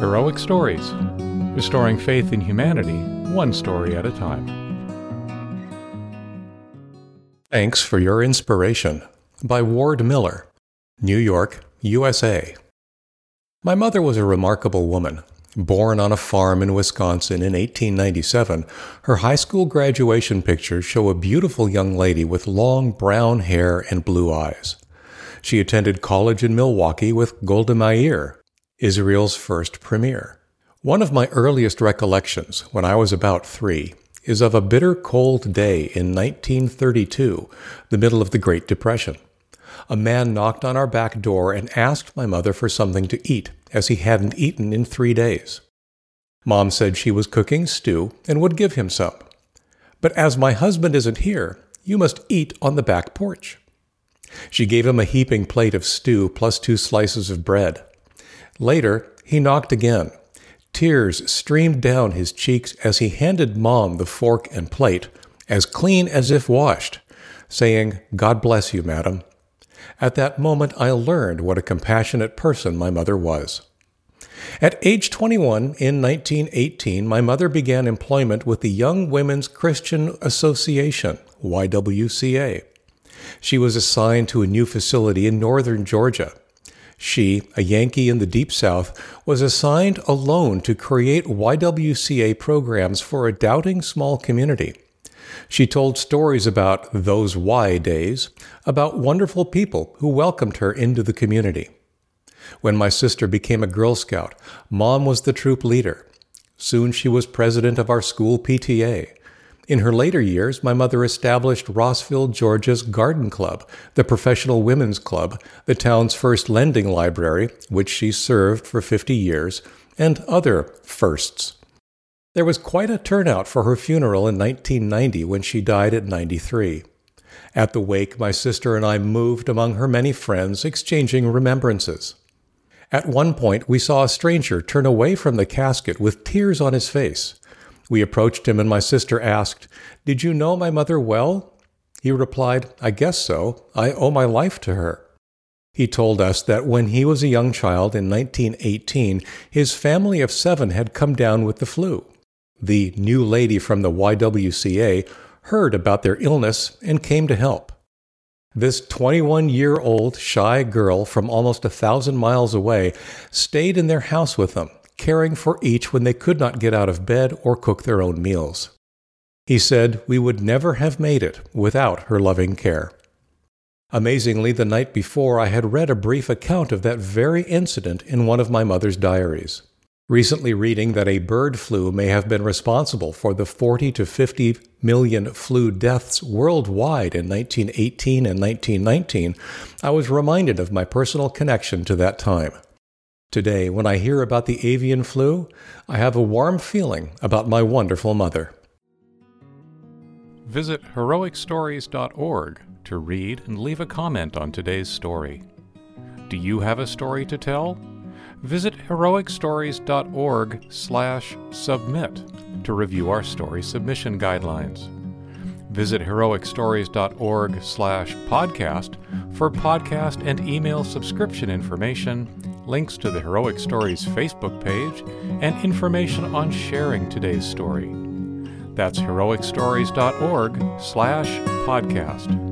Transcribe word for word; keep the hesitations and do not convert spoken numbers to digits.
Heroic Stories, restoring faith in humanity, one story at a time. Thanks for Your Inspiration by Ward Miller, New York, U S A. My mother was a remarkable woman. Born on a farm in Wisconsin in eighteen ninety-seven, her high school graduation pictures show a beautiful young lady with long brown hair and blue eyes. She attended college in Milwaukee with Golda Meir, Israel's first premier. One of my earliest recollections, when I was about three, is of a bitter cold day in nineteen thirty-two, the middle of the Great Depression. A man knocked on our back door and asked my mother for something to eat, as he hadn't eaten in three days. Mom said she was cooking stew and would give him some. But as my husband isn't here, you must eat on the back porch. She gave him a heaping plate of stew plus two slices of bread. Later, he knocked again. Tears streamed down his cheeks as he handed Mom the fork and plate, as clean as if washed, saying, "God bless you, madam." At that moment, I learned what a compassionate person my mother was. At age twenty-one, in nineteen eighteen, my mother began employment with the Young Women's Christian Association, Y W C A. She was assigned to a new facility in northern Georgia. She, a Yankee in the Deep South, was assigned alone to create Y W C A programs for a doubting small community. She told stories about those Y days, about wonderful people who welcomed her into the community. When my sister became a Girl Scout, Mom was the troop leader. Soon she was president of our school P T A. In her later years, my mother established Rossville, Georgia's Garden Club, the professional women's club, the town's first lending library, which she served for fifty years, and other firsts. There was quite a turnout for her funeral in nineteen ninety when she died at ninety-three. At the wake, my sister and I moved among her many friends, exchanging remembrances. At one point, we saw a stranger turn away from the casket with tears on his face. We approached him and my sister asked, "Did you know my mother well?" He replied, "I guess so. I owe my life to her." He told us that when he was a young child in nineteen eighteen, his family of seven had come down with the flu. The new lady from the Y W C A heard about their illness and came to help. This twenty-one-year-old shy girl from almost a thousand miles away stayed in their house with them, caring for each when they could not get out of bed or cook their own meals. He said we would never have made it without her loving care. Amazingly, the night before, I had read a brief account of that very incident in one of my mother's diaries. Recently reading that a bird flu may have been responsible for the forty to fifty million flu deaths worldwide in nineteen eighteen and nineteen nineteen, I was reminded of my personal connection to that time. Today, when I hear about the avian flu, I have a warm feeling about my wonderful mother. Visit heroic stories dot org to read and leave a comment on today's story. Do you have a story to tell? Visit heroic stories dot org slash submit to review our story submission guidelines. Visit heroic stories dot org slash podcast for podcast and email subscription information, links to the Heroic Stories Facebook page, and information on sharing today's story. That's heroic stories dot org slash podcast.